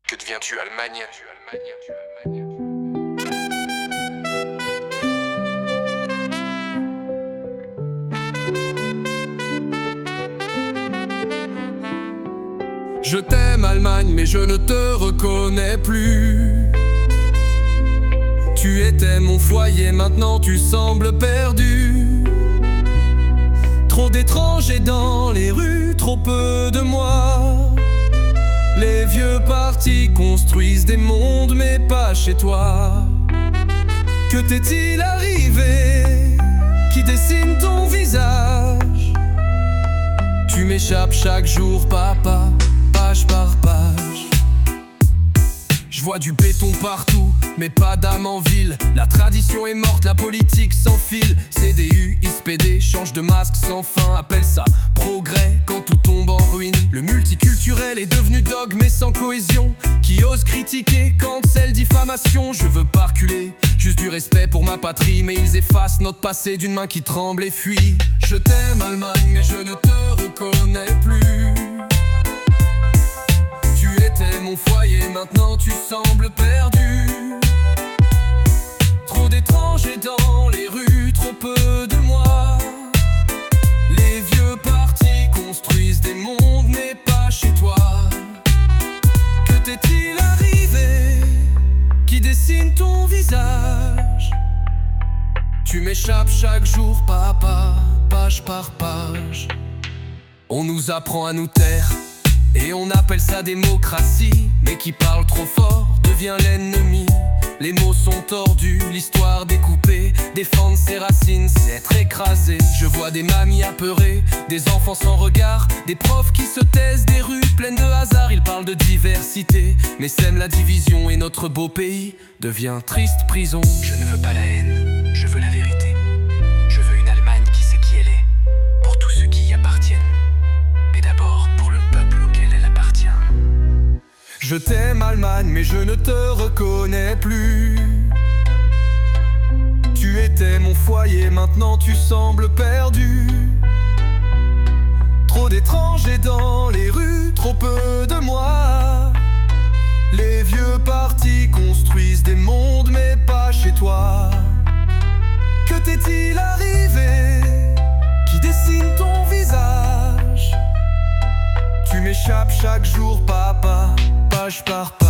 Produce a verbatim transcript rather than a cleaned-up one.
Que deviens-tu, Allemagne? Je t'aime Allemagne, mais je ne te reconnais plus. Tu étais mon foyer, maintenant tu sembles perdu. Trop d'étrangers dans les rues, trop peu de moi. Les vieux partis construisent des mondes, mais pas chez toi. Que t'est-il arrivé qui dessine ton visage? Tu m'échappes chaque jour, papa, page par page. Je vois du béton partout, mais pas d'âme en ville. La tradition est morte, la politique s'enfile. C D U, I S P D, change de masque sans fin. Appelle ça progrès quand tout tombe en ruine. Le multiculturel est devenu dogme mais sans cohésion. Qui ose critiquer quand c'est diffamation? Je veux pas reculer, juste du respect pour ma patrie. Mais ils effacent notre passé d'une main qui tremble et fuit. Je t'aime Allemagne, mais je ne te reconnais plus. Tu étais mon foyer, maintenant tu sembles perdu. Trop d'étrangers dans les rues, trop peu de moi. Les vieux partis construisent des mondes, mais pas chez toi. Que t'est-il arrivé qui dessine ton visage? Tu m'échappes chaque jour, papa, page par page. On nous apprend à nous taire et on appelle ça démocratie. Mais qui parle trop fort devient l'ennemi. Les mots sont tordus, l'histoire découpée. Défendre ses racines, c'est être écrasé. Je vois des mamies apeurées, des enfants sans regard, des profs qui se taisent, des rues pleines de hasard. Ils parlent de diversité, mais sèment la division. Et notre beau pays devient triste prison. Je ne veux pas la haine, je veux la vérité. Je veux une Allemagne qui sait qui elle est, pour tous ceux qui y appartiennent, mais d'abord pour le peuple auquel elle appartient. Je t'aime Allemagne, mais je ne te reconnais plus. Tu étais mon foyer, maintenant tu sembles perdu. Trop d'étrangers dans les rues, trop peu de moi. Les vieux partis construisent des mondes, mais pas chez toi. Que t'est-il arrivé qui dessine ton visage? Tu m'échappes chaque jour, papa, page par page.